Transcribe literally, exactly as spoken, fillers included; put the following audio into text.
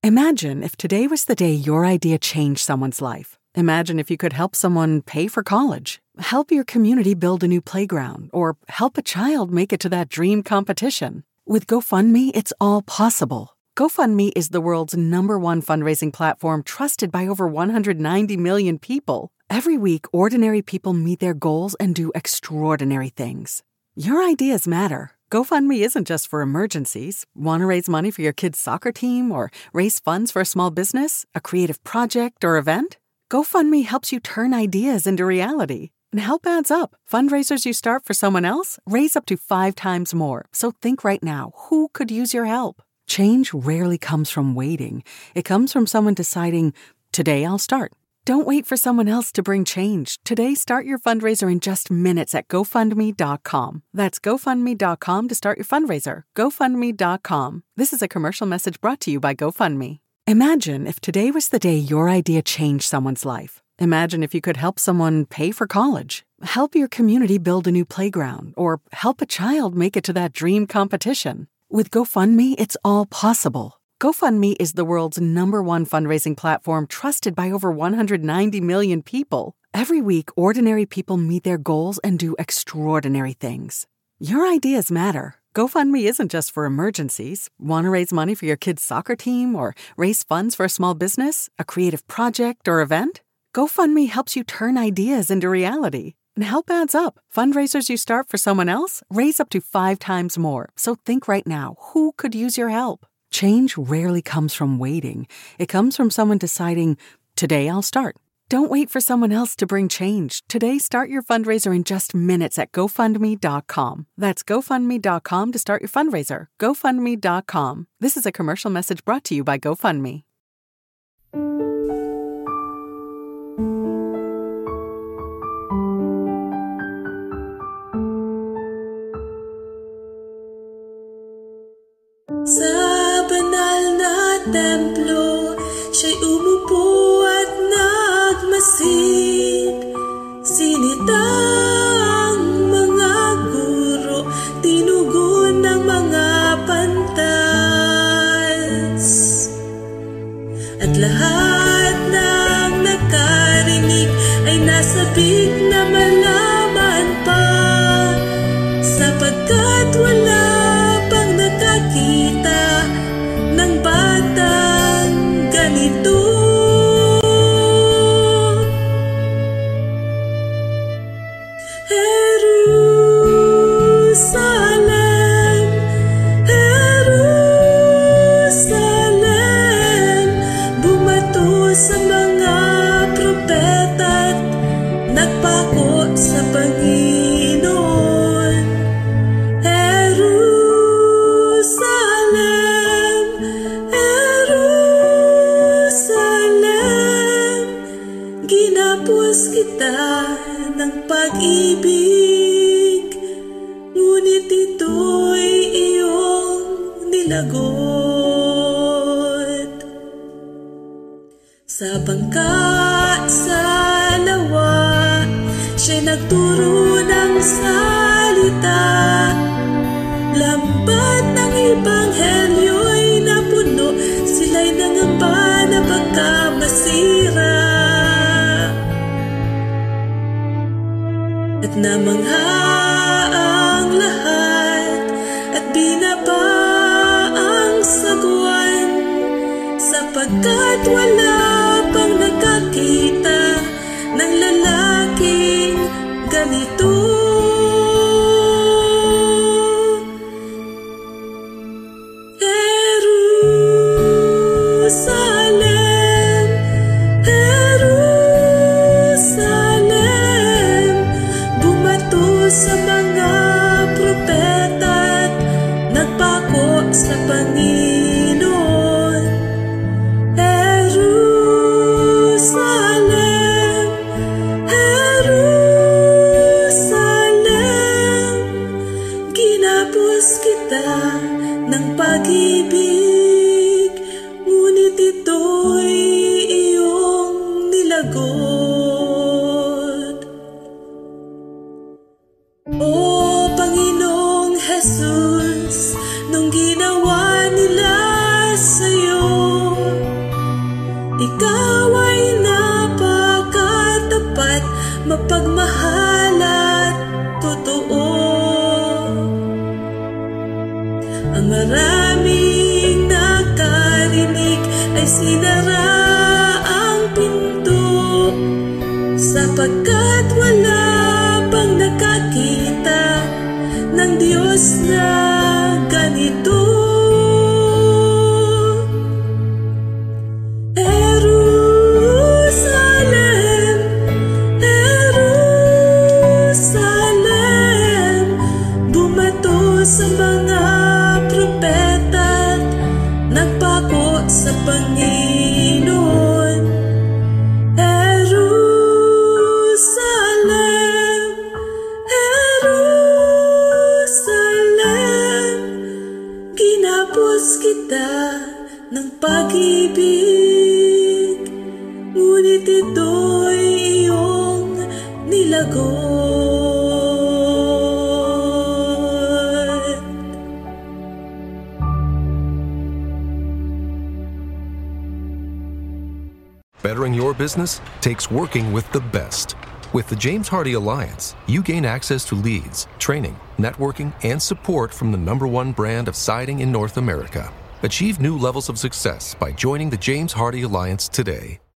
Imagine if today was the day your idea changed someone's life. Imagine if you could help someone pay for college, help your community build a new playground, or help a child make it to that dream competition. With GoFundMe, it's all possible. GoFundMe is the world's number one fundraising platform trusted by over one hundred ninety million people. Every week, ordinary people meet their goals and do extraordinary things. Your ideas matter. GoFundMe isn't just for emergencies. Want to raise money for your kid's soccer team or raise funds for a small business, a creative project, or event? GoFundMe helps you turn ideas into reality. And help adds up. Fundraisers you start for someone else raise up to five times more. So think right now, who could use your help? Change rarely comes from waiting. It comes from someone deciding, today I'll start. Don't wait for someone else to bring change. Today, start your fundraiser in just minutes at GoFundMe dot com. That's GoFundMe dot com to start your fundraiser. GoFundMe dot com. This is a commercial message brought to you by GoFundMe. Imagine if today was the day your idea changed someone's life. Imagine if you could help someone pay for college, help your community build a new playground, or help a child make it to that dream competition. With GoFundMe, it's all possible. GoFundMe is the world's number one fundraising platform trusted by over one hundred ninety million people. Every week, ordinary people meet their goals and do extraordinary things. Your ideas matter. GoFundMe isn't just for emergencies. Want to raise money for your kid's soccer team or raise funds for a small business, a creative project, or event? GoFundMe helps you turn ideas into reality. And help adds up. Fundraisers you start for someone else raise up to five times more. So think right now, who could use your help? Change rarely comes from waiting. It comes from someone deciding, today I'll start. Don't wait for someone else to bring change. Today, start your fundraiser in just minutes at GoFundMe dot com. That's GoFundMe dot com to start your fundraiser. GoFundMe dot com. This is a commercial message brought to you by GoFundMe. Sa banal na templo, siya'y umupo at nagmasid. Sinitang mga guro, tinugon ng mga pantas. At lahat ng nakarinig ay nasabik na malaman pa, sapagkat wala pang nakakita ng batang ganito. Jerusalem, Jerusalem, bumato sa mga propeta at nagpako sa Panginoon. Jerusalem, Jerusalem, ginapos kita ng pag-ibig, ngunit ito'y iyong nilagot. Sa bangka, sa lawa, siya'y nagturo ng salita. Lambat ng ebanghelyo'y napuno, sila'y nangamba na baka masira. At namangha ang lahat at binaba ang sagwan, sapagkat wala pang nakakita ng lalaking ganito. Jerusalem, Jerusalem, bumato sa mga propeta at nagpako sa Panginoon. Jerusalem, Jerusalem, sinara ang pinto, sapagkat wala pang nakakita ng Diyos na ganito. Jerusalem, Jerusalem, bumato sa mga propeta, nagpako sa Panginoon. Jerusalem, Jerusalem, ginapos kita ng pag-ibig, ngunit ito'y iyong nilagot. Bettering your business takes working with the best. With the James Hardie Alliance, you gain access to leads, training, networking, and support from the number one brand of siding in North America. Achieve new levels of success by joining the James Hardie Alliance today.